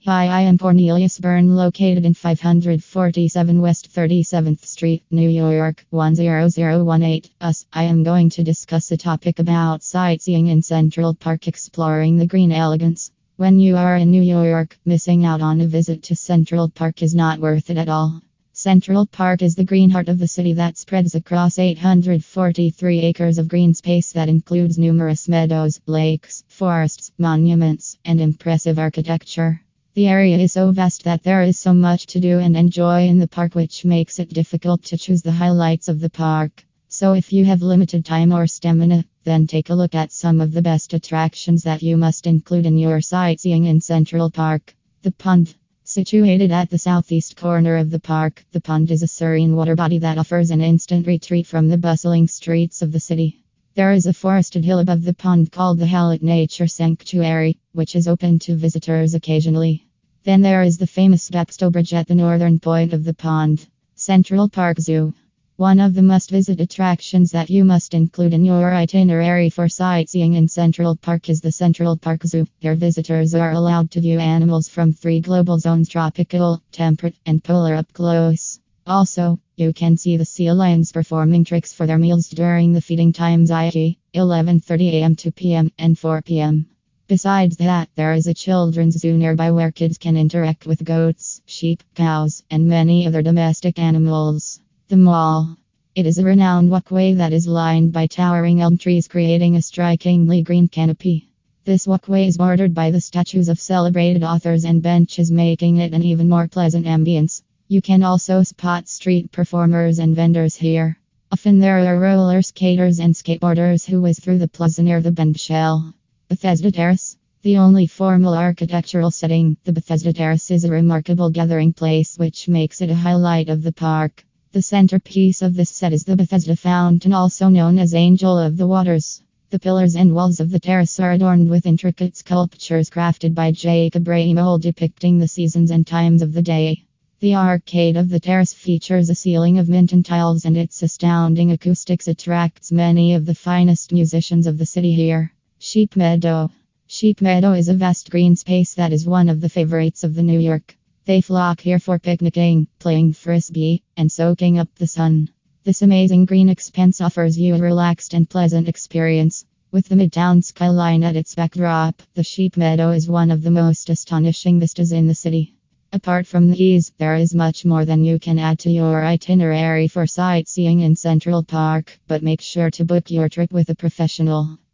Hi, I am Cornelius Byrne, located in 547 West 37th Street, New York, 10018. I am going to discuss a topic about sightseeing in Central Park, exploring the green elegance. When you are in New York, missing out on a visit to Central Park is not worth it at all. Central Park is the green heart of the city that spreads across 843 acres of green space that includes numerous meadows, lakes, forests, monuments, and impressive architecture. The area is so vast that there is so much to do and enjoy in the park, which makes it difficult to choose the highlights of the park. So if you have limited time or stamina, then take a look at some of the best attractions that you must include in your sightseeing in Central Park. The Pond. Situated at the southeast corner of the park, the pond is a serene water body that offers an instant retreat from the bustling streets of the city. There is a forested hill above the pond called the Hallett Nature Sanctuary, which is open to visitors occasionally. Then there is the famous Baxter Bridge at the northern point of the pond. Central Park Zoo. One of the must-visit attractions that you must include in your itinerary for sightseeing in Central Park is the Central Park Zoo. Here visitors are allowed to view animals from 3 global zones: tropical, temperate, and polar, up close. Also, you can see the sea lions performing tricks for their meals during the feeding times, i.e. 11:30 a.m. 2 p.m. and 4 p.m. Besides that, there is a children's zoo nearby where kids can interact with goats, sheep, cows, and many other domestic animals. The Mall. It is a renowned walkway that is lined by towering elm trees, creating a strikingly green canopy. This walkway is bordered by the statues of celebrated authors and benches, making it an even more pleasant ambience. You can also spot street performers and vendors here. Often there are roller skaters and skateboarders who whiz through the plaza near the bench shell. Bethesda Terrace. The only formal architectural setting, the Bethesda Terrace is a remarkable gathering place which makes it a highlight of the park. The centerpiece of this set is the Bethesda Fountain, also known as Angel of the Waters. The pillars and walls of the terrace are adorned with intricate sculptures crafted by Jacob Rehmel depicting the seasons and times of the day. The arcade of the terrace features a ceiling of Minton tiles, and its astounding acoustics attracts many of the finest musicians of the city here. Sheep Meadow. Sheep Meadow is a vast green space that is one of the favorites of the New York. They flock here for picnicking, playing frisbee, and soaking up the sun. This amazing green expanse offers you a relaxed and pleasant experience. With the Midtown skyline at its backdrop, the Sheep Meadow is one of the most astonishing vistas in the city. Apart from these, there is much more than you can add to your itinerary for sightseeing in Central Park, but make sure to book your trip with a professional.